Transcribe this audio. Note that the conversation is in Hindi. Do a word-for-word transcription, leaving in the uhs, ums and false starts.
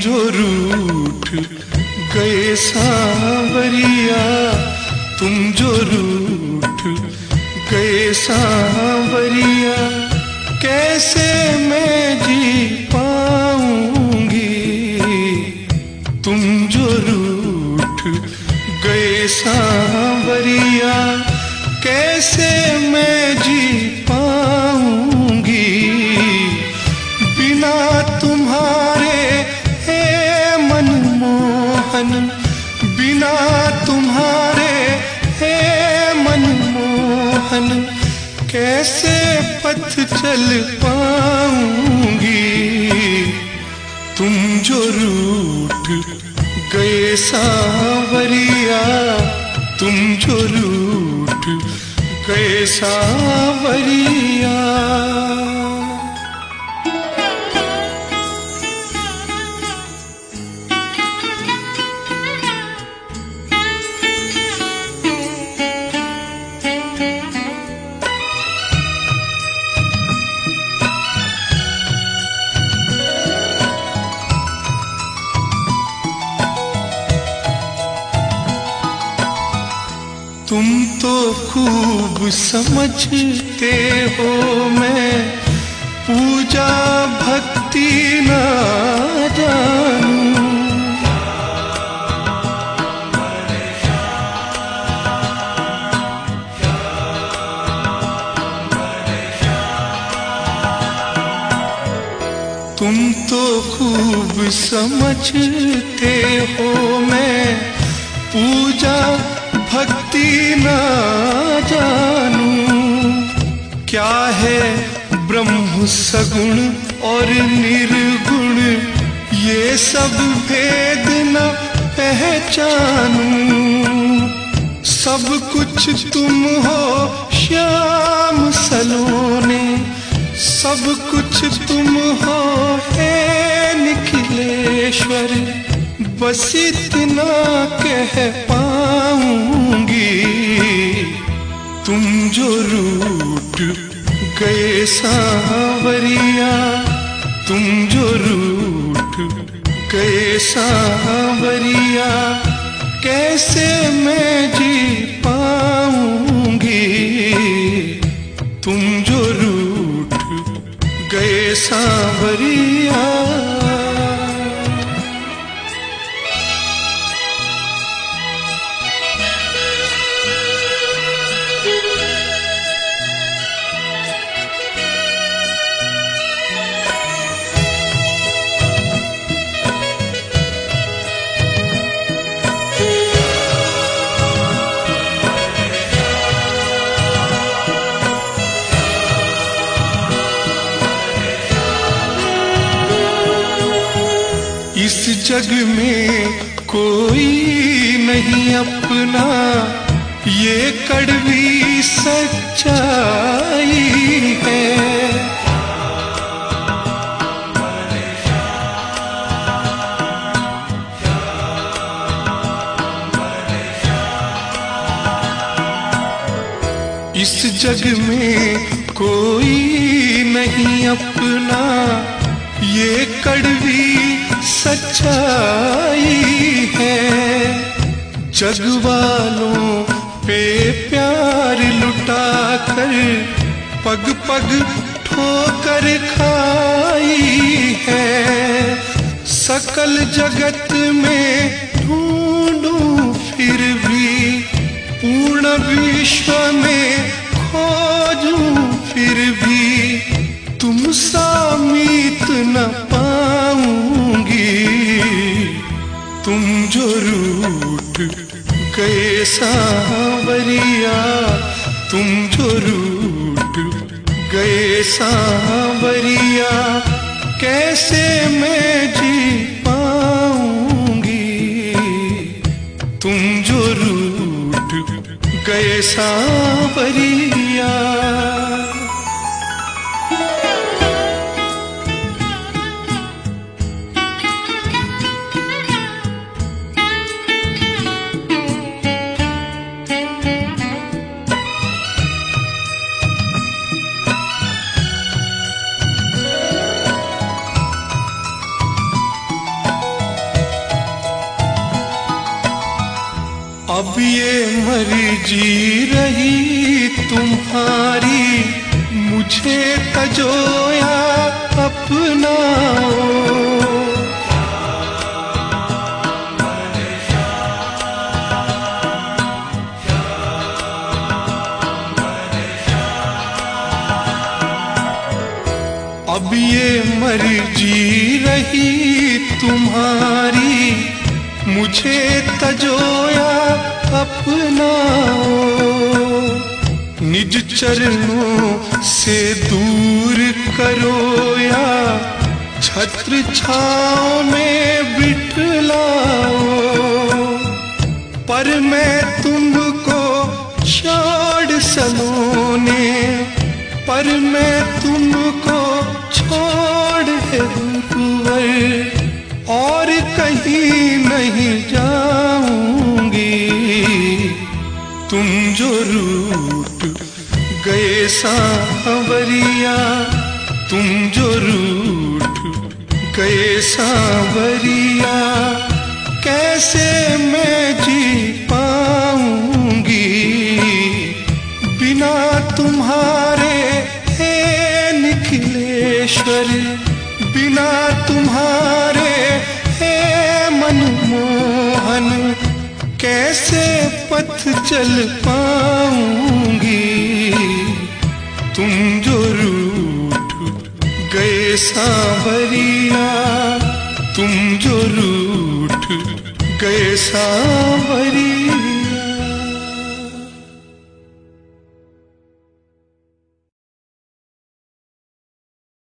जो रूठ गए सांवरिया, तुम जो रूठ गए सांवरिया, कैसे मैं जी पाऊंगी। तुम जो रूठ गए सांवरिया, कैसे मैं जी पाऊंगी। बिना तुम्हारे हे मनमोहन, बिना तुम्हारे हे मनमोहन, कैसे पथ चल पाऊंगी। तुम जो रूठ गए सांवरिया, तुम जो रूठ गए सांवरिया। तुम तो खूब समझते हो मैं पूजा भक्ति ना जानूं। तुम तो खूब समझते हो मैं पूजा भक्ति ना जानूं। क्या है ब्रह्म सगुण और निर्गुण, ये सब भेद न पहचानूं। सब कुछ तुम हो श्याम सलोने, सब कुछ तुम हो हे निखिलेश्वर, बस इतना कह पाऊंगी। तुम जो रूठ गए सांवरिया, तुम जो रूठ गए सांवरिया, कैसे मैं जी पाऊंगी। तुम जो रूठ गए सांवरिया। इस जग में कोई नहीं अपना, ये कड़वी सच्चाई है। इस जग में कोई नहीं अपना, ये कड़वी सच्चाई है। जग वालों पे प्यार लुटा कर पग पग ठोकर खाई है। सकल जगत में ढूंढूं फिर भी, पूर्ण विश्व में खोजूं फिर भी, तुम सा मीत न पाऊंगी। तुम जो रूठ गए सांवरिया, तुम जो रूठ गए सांवरिया, कैसे मैं जी पाऊंगी। तुम जो रूठ गए सांवरिया। अब ये मर्जी रही तुम्हारी, मुझे तजो या अपनाओ। अब ये मर्जी रही तुम्हारी, मुझे तजो या अपनाओ। निज चरणों से दूर करो या छत्र छाँव में बिठलाओ, पर मैं तुमको छोड़ सलोने, पर मैं तुमको छोड़ गुरुवर और कहीं नहीं जाऊंगी। तुम जो रूठ गए सांवरिया, तुम जो रूठ गए सांवरिया, कैसे मैं जी पाऊंगी बिना तुम्हारे हे निखिलेश्वर, बिना तुम्हारे हे मनमोहन, कैसे पथ चल पाऊंगी। तुम जो रूठ गए सांवरिया, तुम जो रूठ गए सांवरिया।